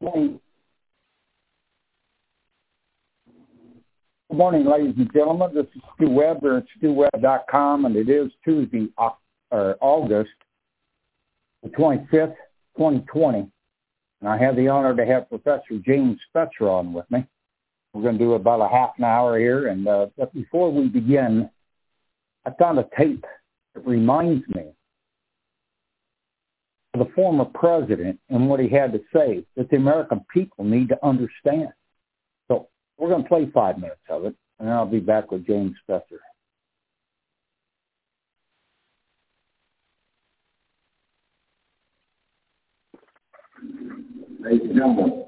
Good morning, ladies and gentlemen. This is Stu Webb at StuWebb.com, and it is Tuesday, August the 25th, 2020. And I have the honor to have Professor James Fetzer on with me. We're going to do about a half an hour here. And but before we begin, I found a tape that reminds me of the former president and what he had to say that the American people need to understand. So we're going to play 5 minutes of it, and then I'll be back with James Fetzer. Ladies and gentlemen,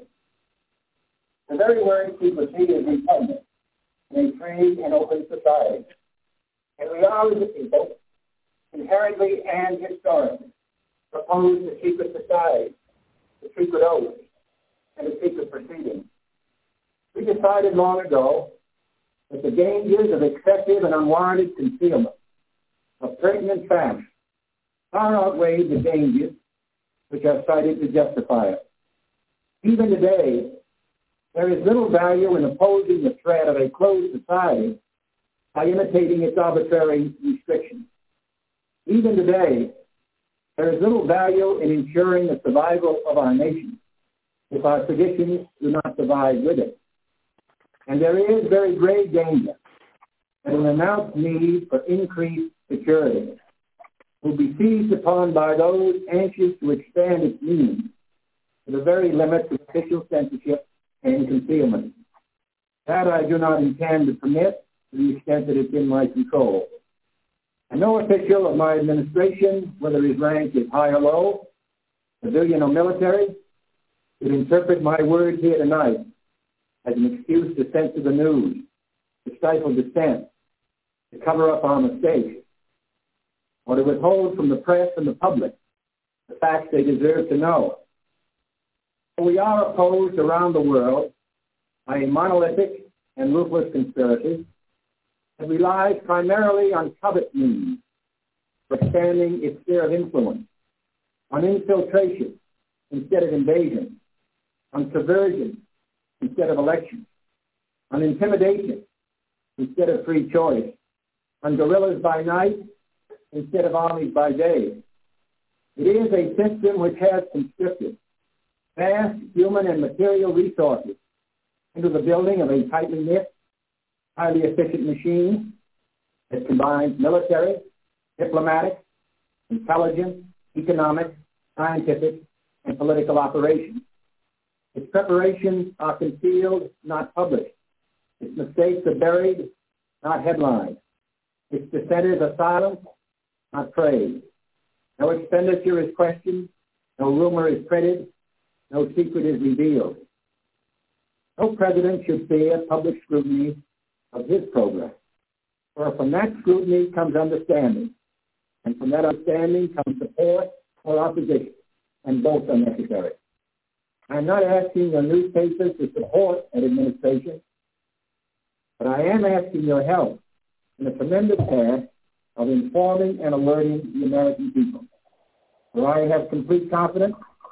the very word secrecy is repugnant in a free and open society. And we are, as a people, inherently and historically opposed to secret society, to secret oaths, and to secret proceedings. We decided long ago that the dangers of excessive and unwarranted concealment of pertinent facts far outweighed the dangers which are cited to justify it. Even today, there is little value in opposing the threat of a closed society by imitating its arbitrary restrictions. Even today, there is little value in ensuring the survival of our nation if our traditions do not survive with it. And there is very grave danger that an announced need for increased security will be seized upon by those anxious to expand its means to the very limits of official censorship and concealment. That I do not intend to permit to the extent that it's in my control. And no official of my administration, whether his rank is high or low, civilian or military, should interpret my words here tonight as an excuse to censor the news, to stifle dissent, to cover up our mistakes, or to withhold from the press and the public the facts they deserve to know. We are opposed around the world by a monolithic and ruthless conspiracy that relies primarily on covert means for expanding its sphere of influence, on infiltration instead of invasion, on subversion instead of election, on intimidation instead of free choice, on guerrillas by night instead of armies by day. It is a system which has conscripted vast human and material resources into the building of a tightly knit, highly efficient machine that combines military, diplomatic, intelligence, economic, scientific, and political operations. Its preparations are concealed, not published. Its mistakes are buried, not headlined. Its dissenters are silenced, not praised. No expenditure is questioned, no rumor is printed, no secret is revealed. No president should fear public scrutiny of his progress, for from that scrutiny comes understanding, and from that understanding comes support or opposition, and both are necessary. I'm not asking your newspapers to support an administration, but I am asking your help in the tremendous task of informing and alerting the American people. For I have complete confidence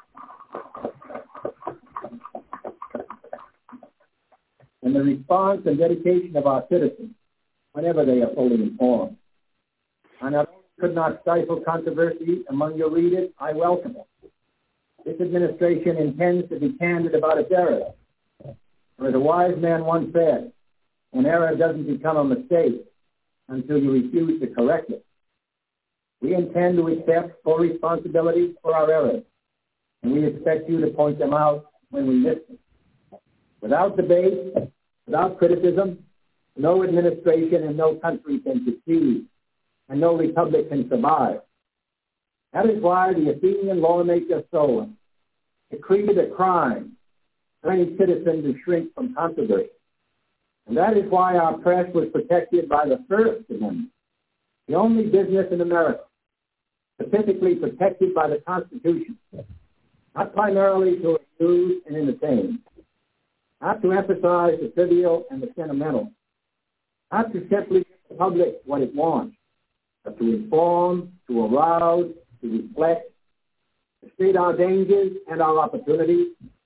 in the response and dedication of our citizens whenever they are fully informed. I not only could not stifle controversy among your readers, I welcome it. This administration intends to be candid about its errors. For as a wise man once said, an error doesn't become a mistake until you refuse to correct it. We intend to accept full responsibility for our errors, and we expect you to point them out when we miss them. Without debate, without criticism, no administration and no country can succeed, and no republic can survive. That is why the Athenian lawmaker Solon decreed it a crime for any citizen to shrink from controversy. And that is why our press was protected by the First Amendment, the only business in America specifically protected by the Constitution, not primarily to amuse and entertain, not to emphasize the trivial and the sentimental, not to simply give the public what it wants, but to inform, to arouse, to reflect, to state our dangers and our opportunities,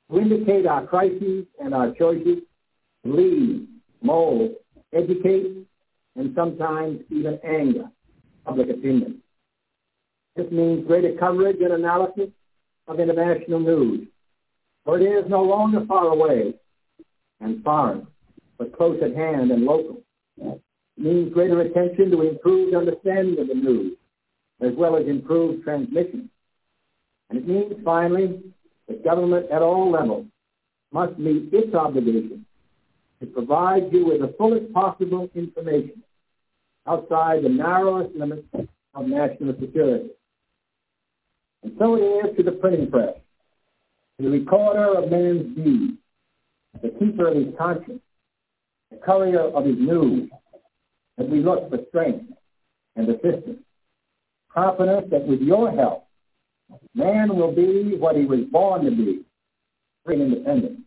to indicate our crises and our choices, to lead, mold, educate, and sometimes even anger public opinion. This means greater coverage and analysis of international news, for it is no longer far away and foreign, but close at hand and local. It means greater attention to improved understanding of the news, as well as improved transmission. And it means, finally, that government at all levels must meet its obligation to provide you with the fullest possible information outside the narrowest limits of national security. And so it is to the printing press, to the recorder of man's deeds, the keeper of his conscience, the courier of his news, that we look for strength and assistance, confident that with your help, man will be what he was born to be, free and independent.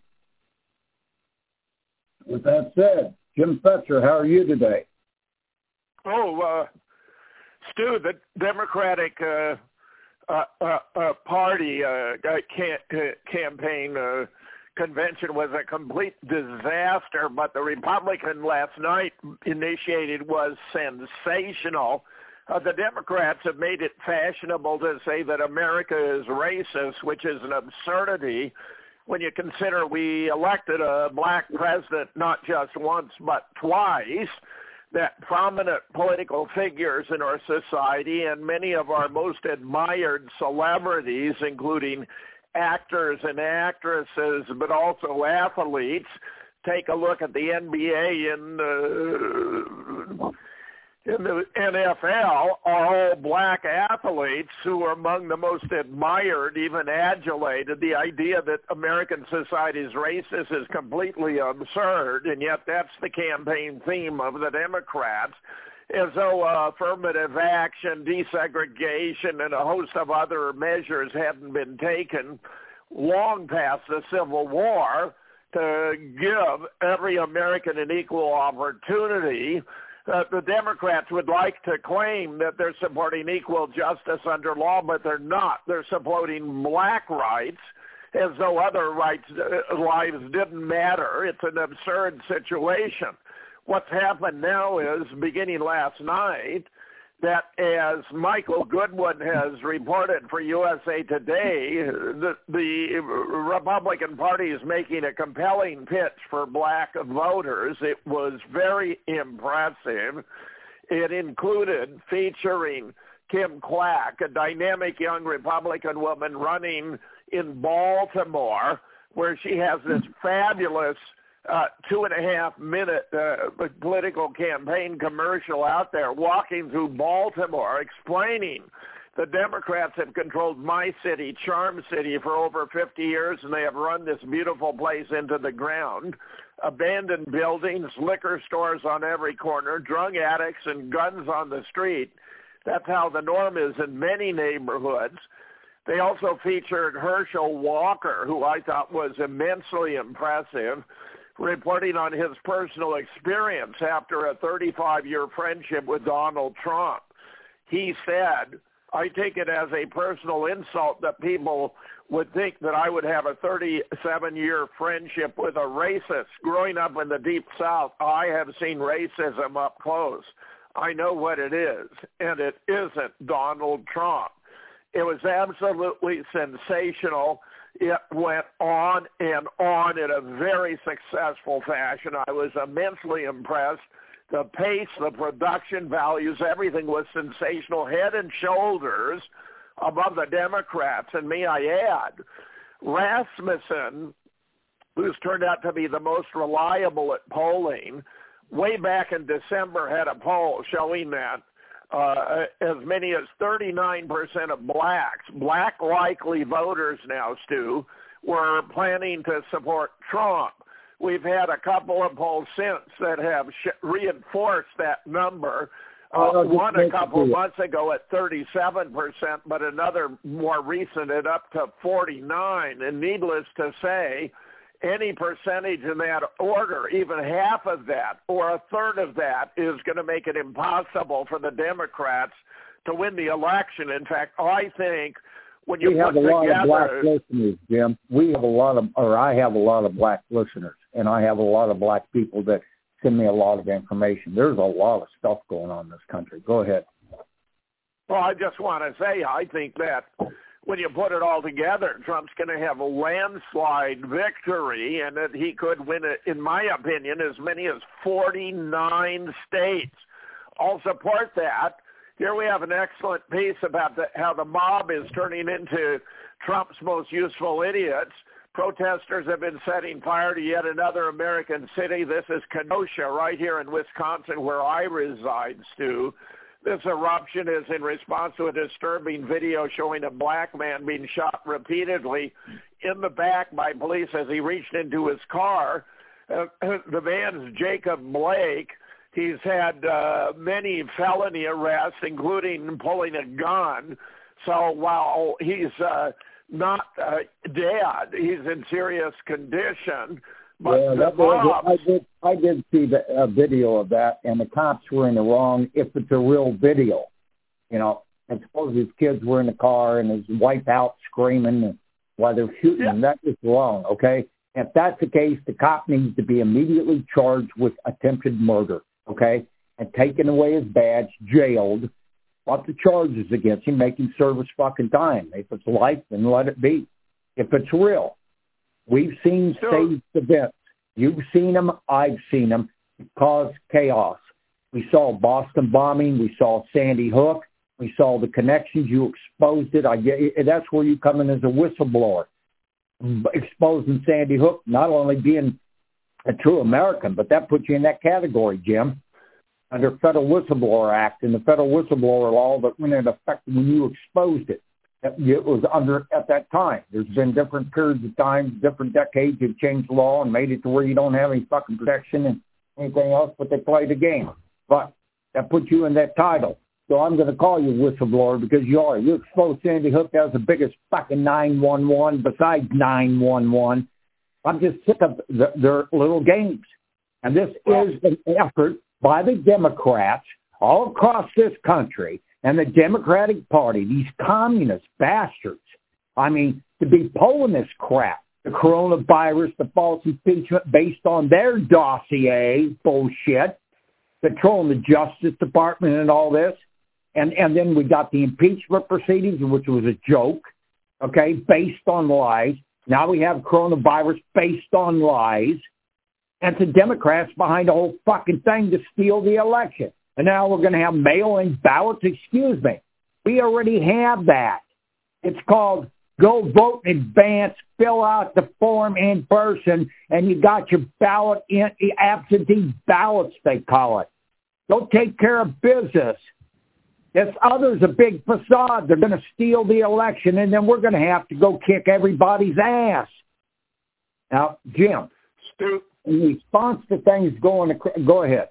With that said, Jim Fetzer, how are you today? Stu, the Democratic Party campaign convention was a complete disaster, but the Republican last night initiated was sensational. The Democrats have made it fashionable to say that America is racist, which is an absurdity when you consider we elected a black president not just once but twice, that prominent political figures in our society and many of our most admired celebrities, including actors and actresses, but also athletes. Take a look at the NBA and in the NFL, are all black athletes who are among the most admired, even adulated. The idea that American society is racist is completely absurd, and yet that's the campaign theme of the Democrats, as though affirmative action, desegregation, and a host of other measures hadn't been taken long past the Civil War to give every American an equal opportunity. The Democrats would like to claim that they're supporting equal justice under law, but they're not. They're supporting black rights as though other lives didn't matter. It's an absurd situation. What's happened now is, beginning last night, that as Michael Goodwin has reported for USA Today, the Republican Party is making a compelling pitch for black voters. It was very impressive. It included featuring Kim Quack, a dynamic young Republican woman running in Baltimore, where she has this fabulous 2.5-minute political campaign commercial out there walking through Baltimore explaining the Democrats have controlled my city, Charm City, for over 50 years, and they have run this beautiful place into the ground. Abandoned buildings, liquor stores on every corner, drug addicts, and guns on the street. That's how the norm is in many neighborhoods. They also featured Herschel Walker, who I thought was immensely impressive, reporting on his personal experience after a 35-year friendship with Donald Trump. He said, I take it as a personal insult that people would think that I would have a 37-year friendship with a racist. Growing up in the Deep South, I have seen racism up close. I know what it is, and it isn't Donald Trump. It was absolutely sensational. It went on and on in a very successful fashion. I was immensely impressed. The pace, the production values, everything was sensational, head and shoulders above the Democrats. And may I add, Rasmussen, who's turned out to be the most reliable at polling, way back in December had a poll showing that as many as 39% of black likely voters now, Stu, were planning to support Trump. We've had a couple of polls since that have reinforced that number. One a couple months ago at 37%, but another more recent at up to 49%. And needless to say, any percentage in that order, even half of that or a third of that, is going to make it impossible for the Democrats to win the election. In fact, I think when you we have put a lot of black together, listeners, Jim. I have a lot of black listeners, and I have a lot of black people that send me a lot of information. There's a lot of stuff going on in this country. Go ahead. well, I just want to say, I think that when you put it all together, Trump's going to have a landslide victory, and that he could win, in my opinion, as many as 49 states. I'll support that. Here we have an excellent piece about how the mob is turning into Trump's most useful idiots. Protesters have been setting fire to yet another American city. This is Kenosha, right here in Wisconsin, where I reside, Stu. This eruption is in response to a disturbing video showing a black man being shot repeatedly in the back by police as he reached into his car. The man's Jacob Blake. He's had many felony arrests, including pulling a gun. So while he's not dead, he's in serious condition. But I did see a video of that, and the cops were in the wrong if it's a real video. You know, and suppose his kids were in the car and his wife out screaming while they're shooting him. That is wrong, okay? If that's the case, the cop needs to be immediately charged with attempted murder, okay? And taken away his badge, jailed, brought the charges against him, make him serve his fucking time. If it's life, then let it be. If it's real. We've seen staged events. You've seen them. I've seen them. It caused chaos. We saw Boston bombing. We saw Sandy Hook. We saw the connections. You exposed it. That's where you come in as a whistleblower. Exposing Sandy Hook, not only being a true American, but that puts you in that category, Jim, under Federal Whistleblower Act and the Federal Whistleblower Law that went into effect when you exposed it. It was under at that time. There's been different periods of time, different decades have changed the law and made it to where you don't have any fucking protection and anything else, but they play the game. But that puts you in that title. So I'm going to call you whistleblower because you are. You exposed Sandy Hook. That was the biggest fucking 911 besides 911. I'm just sick of their little games. And this is an effort by the Democrats all across this country and the Democratic Party, these communist bastards. I mean, to be pulling this crap, the coronavirus, the false impeachment based on their dossier bullshit, controlling the Justice Department and all this. And then we got the impeachment proceedings, which was a joke, okay, based on lies. Now we have coronavirus based on lies. And the Democrats behind the whole fucking thing to steal the election. And now we're going to have mail-in ballots. Excuse me. We already have that. It's called go vote in advance, fill out the form in person, and you got your ballot in absentee ballots, they call it. Go take care of business. This other's a big facade. They're going to steal the election, and then we're going to have to go kick everybody's ass. Now, Jim, in response to things going, go ahead.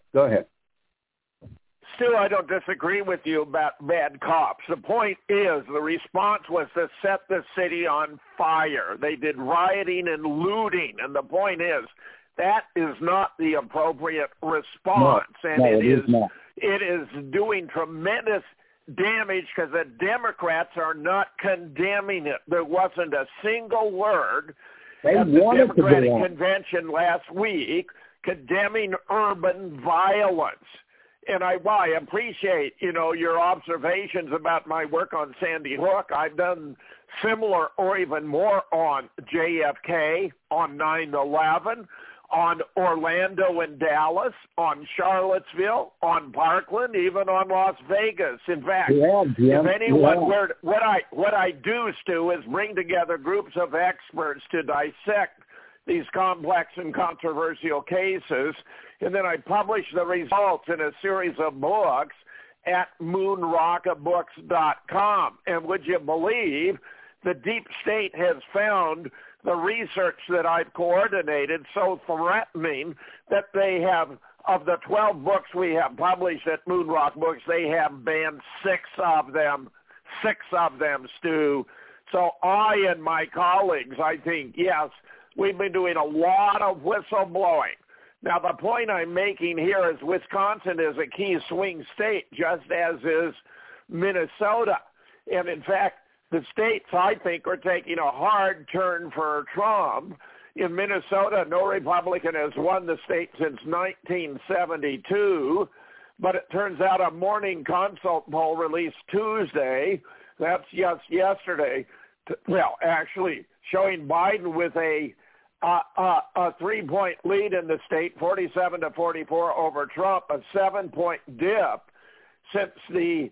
Stu, I don't disagree with you about bad cops. The point is the response was to set the city on fire. They did rioting and looting, and the point is that is not the appropriate response. It is doing tremendous damage because the Democrats are not condemning it. There wasn't a single word at the Democratic convention last week condemning urban violence. And I appreciate, your observations about my work on Sandy Hook. I've done similar or even more on JFK, on 9/11, on Orlando and Dallas, on Charlottesville, on Parkland, even on Las Vegas. In fact, if anyone were, what I do, Stu, is bring together groups of experts to dissect these complex and controversial cases, and then I publish the results in a series of books at moonrockabooks.com. And would you believe the deep state has found the research that I've coordinated so threatening that they have, of the 12 books we have published at Moonrock Books, they have banned 6 of them, Stu. So I and my colleagues, I think, yes, we've been doing a lot of whistleblowing. Now, the point I'm making here is Wisconsin is a key swing state, just as is Minnesota. And in fact, the states, I think, are taking a hard turn for Trump. In Minnesota, no Republican has won the state since 1972, but it turns out a Morning Consult poll released Tuesday, that's just yesterday, actually showing Biden with a 3-point lead in the state, 47-44 over Trump, a 7-point dip since the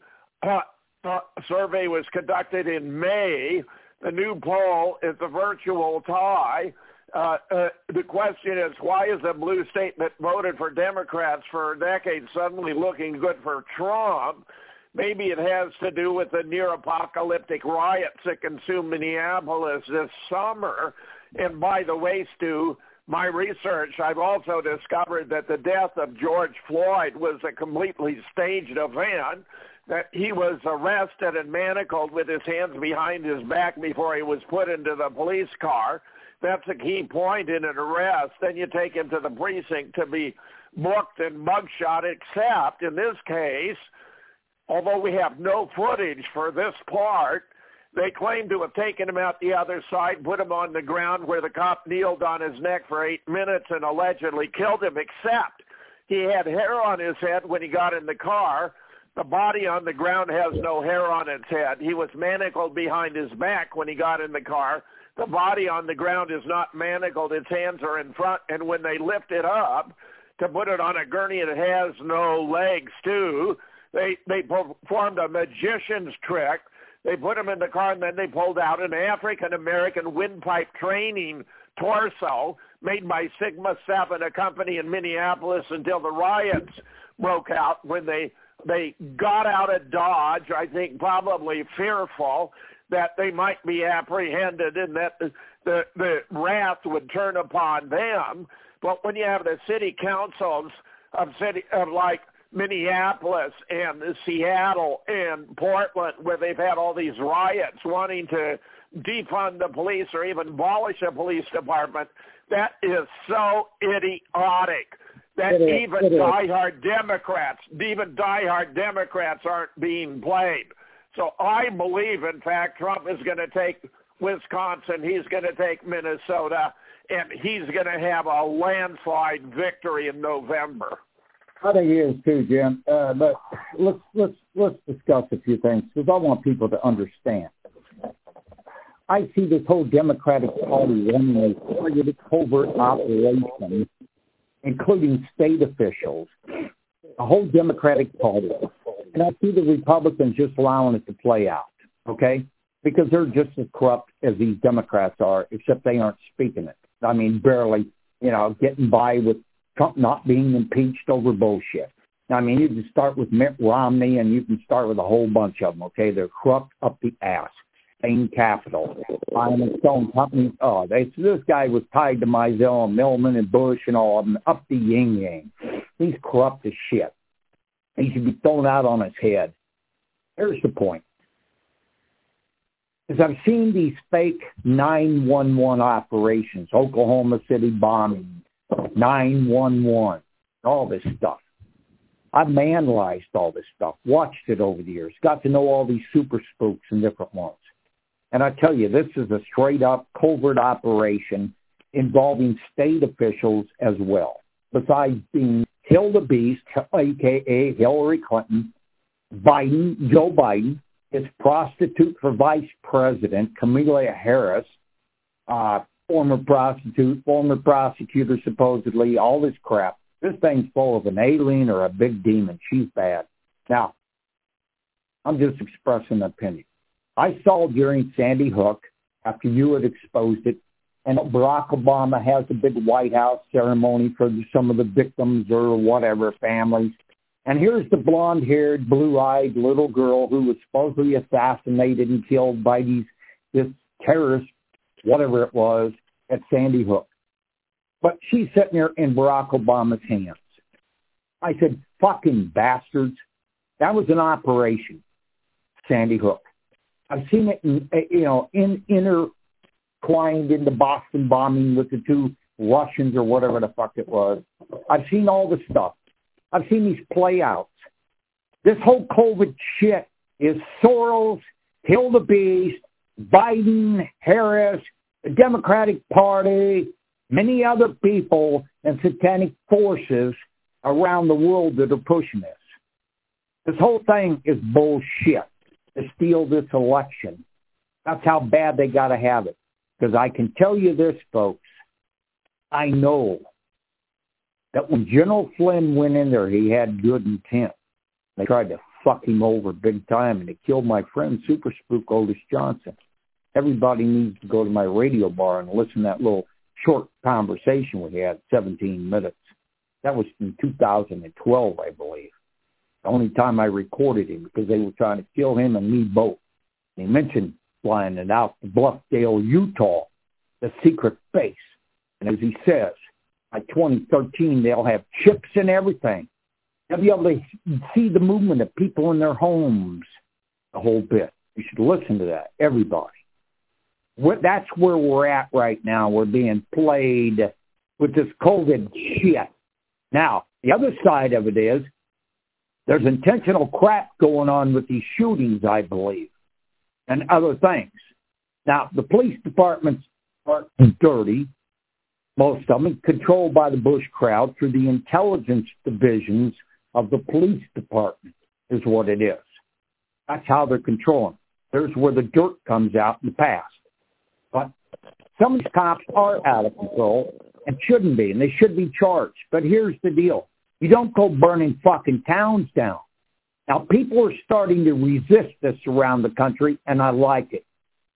survey was conducted in May. The new poll is a virtual tie. The question is, why is a blue state that voted for Democrats for decades suddenly looking good for Trump? Maybe it has to do with the near-apocalyptic riots that consumed Minneapolis this summer. And by the way, Stu, my research, I've also discovered that the death of George Floyd was a completely staged event, that he was arrested and manacled with his hands behind his back before he was put into the police car. That's a key point in an arrest. Then you take him to the precinct to be booked and mugshot, except in this case, although we have no footage for this part, they claim to have taken him out the other side, put him on the ground where the cop kneeled on his neck for 8 minutes and allegedly killed him, except he had hair on his head when he got in the car. The body on the ground has no hair on its head. He was manacled behind his back when he got in the car. The body on the ground is not manacled. Its hands are in front. And when they lift it up to put it on a gurney, it has no legs, too. They performed a magician's trick. They put him in the car, and then they pulled out an African-American windpipe training torso made by Sigma 7, a company in Minneapolis, until the riots broke out when they got out of Dodge, I think probably fearful that they might be apprehended and that the wrath would turn upon them. But when you have the city councils of like Minneapolis and Seattle and Portland, where they've had all these riots wanting to defund the police or even abolish a police department, that is so idiotic that even diehard Democrats aren't being played. So I believe, in fact, Trump is going to take Wisconsin, he's going to take Minnesota, and he's going to have a landslide victory in November. I think he is too, Jim. But let's discuss a few things because I want people to understand. I see this whole Democratic Party running a targeted covert operation, including state officials, the whole Democratic Party. And I see the Republicans just allowing it to play out, okay? Because they're just as corrupt as these Democrats are, except they aren't speaking it. I mean, barely, getting by with Trump not being impeached over bullshit. I mean, you can start with Mitt Romney, and you can start with a whole bunch of them, okay? They're corrupt up the ass. Bain Capital, buying its own company. This guy was tied to Mizell and Millman and Bush and all of them, up the yin-yang. He's corrupt as shit. He should be thrown out on his head. Here's the point. As I've seen these fake 911 operations, Oklahoma City bombing, 911, all this stuff. I've analyzed all this stuff, watched it over the years, got to know all these super spooks and different ones. And I tell you, this is a straight-up covert operation involving state officials as well. Besides being Hilda Beast, a.k.a. Hillary Clinton, Joe Biden, his prostitute for vice president, Kamala Harris, former prostitute, former prosecutor supposedly, all this crap. This thing's full of an alien or a big demon. She's bad. Now, I'm just expressing an opinion. I saw during Sandy Hook, after you had exposed it, and Barack Obama has a big White House ceremony for some of the victims or whatever families. And here's the blonde-haired, blue-eyed little girl who was supposedly assassinated and killed by this terrorist, whatever it was, at Sandy Hook. But she's sitting there in Barack Obama's hands. I said, fucking bastards. That was an operation, Sandy Hook. I've seen it, intertwined in the Boston bombing with the two Russians or whatever the fuck it was. I've seen all the stuff. I've seen these play outs. This whole COVID shit is Soros, Hilda Beast, Biden, Harris, the Democratic Party, many other people and satanic forces around the world that are pushing this. This whole thing is bullshit to steal this election. That's how bad they got to have it. Because I can tell you this, folks, I know that when General Flynn went in there, he had good intent. They tried to fuck him over big time, and they killed my friend, Super Spook Otis Johnson. Everybody needs to go to my radio bar and listen to that little short conversation we had, 17 minutes. That was in 2012, I believe. The only time I recorded him because they were trying to kill him and me both. They mentioned flying it out to Bluffdale, Utah, the secret base. And as he says, by 2013, they'll have chips and everything. They'll be able to see the movement of people in their homes, the whole bit. You should listen to that, everybody. That's where we're at right now. We're being played with this COVID shit. Now, the other side of it is there's intentional crap going on with these shootings, I believe, and other things. Now, the police departments are dirty, most of them, controlled by the Bush crowd through the intelligence divisions of the police department is what it is. That's how they're controlling. There's where the dirt comes out in the past. But some of these cops are out of control and shouldn't be, and they should be charged. But here's the deal. You don't go burning fucking towns down. Now, people are starting to resist this around the country, and I like it.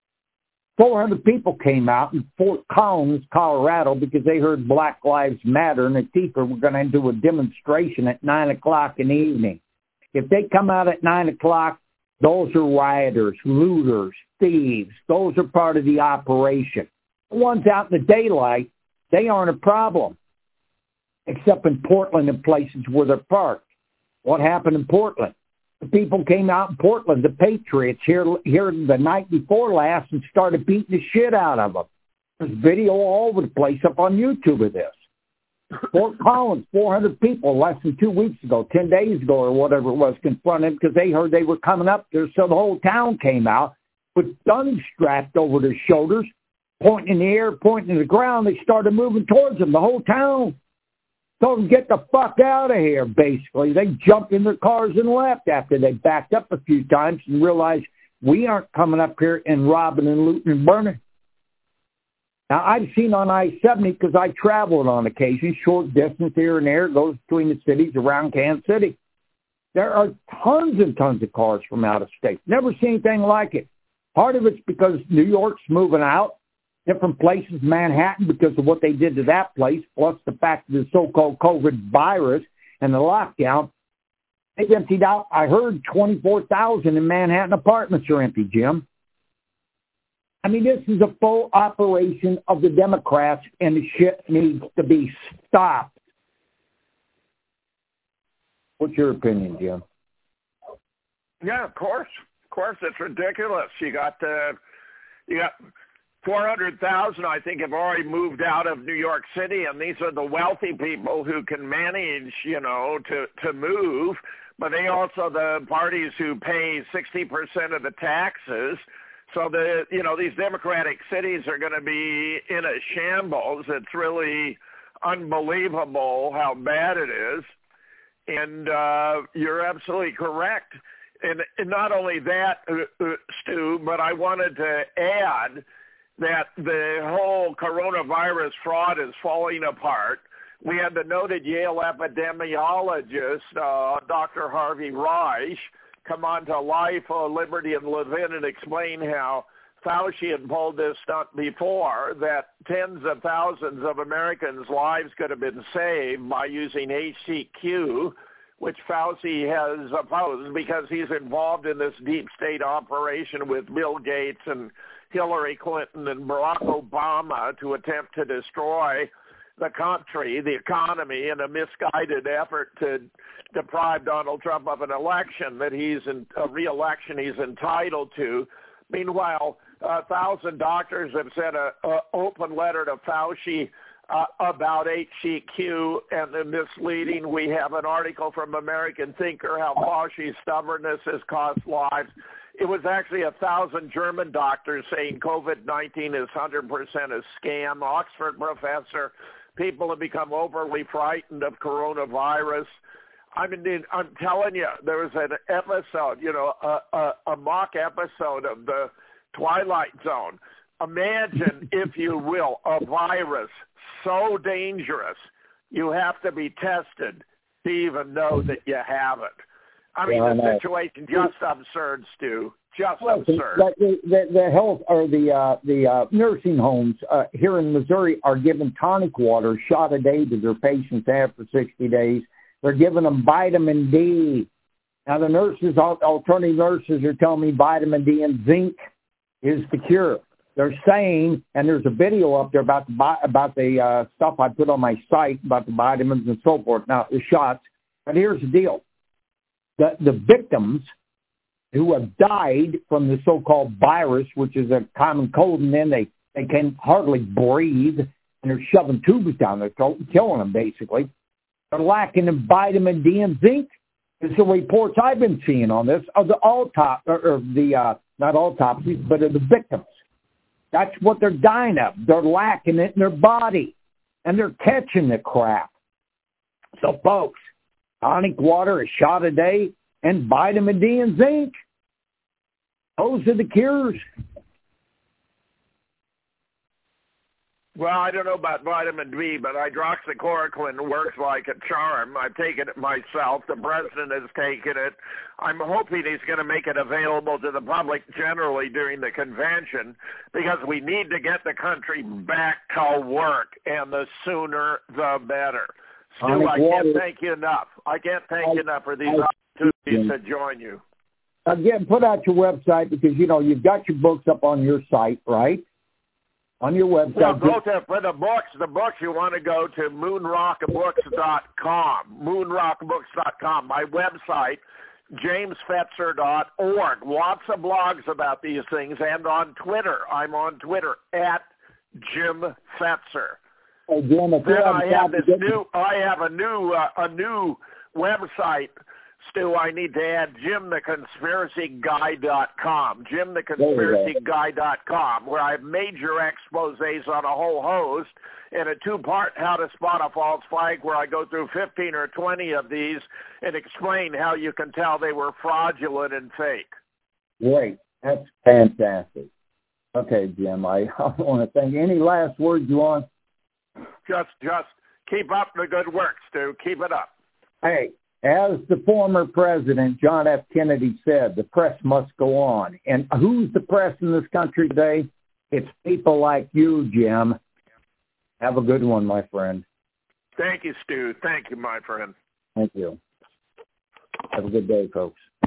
400 people came out in Fort Collins, Colorado, because they heard Black Lives Matter, and Antifa were going to do a demonstration at 9 o'clock in the evening. If they come out at 9 o'clock, those are rioters, looters, thieves. Those are part of the operation. The ones out in the daylight, they aren't a problem, except in Portland and places where they're parked. What happened in Portland? The people came out in Portland, the Patriots, here the night before last and started beating the shit out of them. There's video all over the place up on YouTube of this. Fort Collins, 400 people less than 2 weeks ago, 10 days ago or whatever it was, confronted because they heard they were coming up there. So the whole town came out with guns strapped over their shoulders, pointing in the air, pointing to the ground. They started moving towards them, the whole town. Told them, get the fuck out of here, basically. They jumped in their cars and left after they backed up a few times and realized we aren't coming up here and robbing and looting and burning. Now, I've seen on I-70 because I traveled on occasion, short distance here and there, goes between the cities around Kansas City. There are tons and tons of cars from out of state. Never seen anything like it. Part of it's because New York's moving out, different places, Manhattan, because of what they did to that place, plus the fact of the so-called COVID virus and the lockdown. They've emptied out, I heard, 24,000 in Manhattan apartments are empty, Jim. I mean, this is a full operation of the Democrats, and the shit needs to be stopped. What's your opinion, Jim? Yeah, of course. Of course, it's ridiculous. You got 400,000, I think, have already moved out of New York City, and these are the wealthy people who can manage, to move. But they also the parties who pay 60% of the taxes. So these Democratic cities are going to be in a shambles. It's really unbelievable how bad it is. And you're absolutely correct. And not only that, Stu, but I wanted to add that the whole coronavirus fraud is falling apart. We had the noted Yale epidemiologist, Dr. Harvey Reich, come on to Life, Liberty, and Levin and explain how Fauci had pulled this stunt before, that tens of thousands of Americans' lives could have been saved by using HCQ, which Fauci has opposed because he's involved in this deep state operation with Bill Gates and Hillary Clinton and Barack Obama to attempt to destroy the country, the economy, in a misguided effort to deprive Donald Trump of an election that a re-election he's entitled to. Meanwhile, 1,000 doctors have sent an open letter to Fauci about HCQ and the misleading. We have an article from American Thinker how Fauci's stubbornness has cost lives. it was actually 1,000 German doctors saying COVID-19 is 100% a scam. Oxford professor, people have become overly frightened of coronavirus. I mean, I'm telling you, there was an episode, a mock episode of the Twilight Zone. Imagine, if you will, a virus so dangerous you have to be tested to even know that you have it. I mean, the situation just absurd, Stu. Just absurd. The health or the nursing homes here in Missouri are giving tonic water shot a day to their patients after 60 days. They're giving them vitamin D. Now the nurses, alternative nurses, are telling me vitamin D and zinc is the cure. They're saying, and there's a video up there about the stuff I put on my site about the vitamins and so forth. Now the shots, but here's the deal: the victims who have died from the so-called virus, which is a common cold, and then they can hardly breathe, and they're shoving tubes down their throat and killing them basically. They're lacking in vitamin D and zinc. It's the reports I've been seeing on this of the not autopsies, but of the victims. That's what they're dying of. They're lacking it in their body, and they're catching the crap. So, folks, tonic water, a shot a day, and vitamin D and zinc. Those are the cures. Well, I don't know about vitamin D, but hydroxychloroquine works like a charm. I've taken it myself. The president has taken it. I'm hoping he's going to make it available to the public generally during the convention, because we need to get the country back to work, and the sooner the better. Stu, I can't thank you enough. I can't thank you enough for these opportunities to join you. Again, put out your website, because, you've got your books up on your site, right? On your website. Well, for the books, you want to go to moonrockbooks.com. Moonrockbooks.com. My website, jamesfetzer.org. Lots of blogs about these things, and on Twitter. I'm on Twitter at Jim Fetzer. Hey, Jim, then I have a new website. Stu, I need to add JimTheConspiracyGuy.com, JimTheConspiracyGuy.com, where I have major exposés on a whole host, and a two-part How to Spot a False Flag, where I go through 15 or 20 of these and explain how you can tell they were fraudulent and fake. Great. That's fantastic. Okay, Jim, I want to thank you. Any last words you want? Just keep up the good work, Stu. Keep it up. Hey. As the former president, John F. Kennedy, said, the press must go on. And who's the press in this country today? It's people like you, Jim. Have a good one, my friend. Thank you, Stu. Thank you, my friend. Thank you. Have a good day, folks.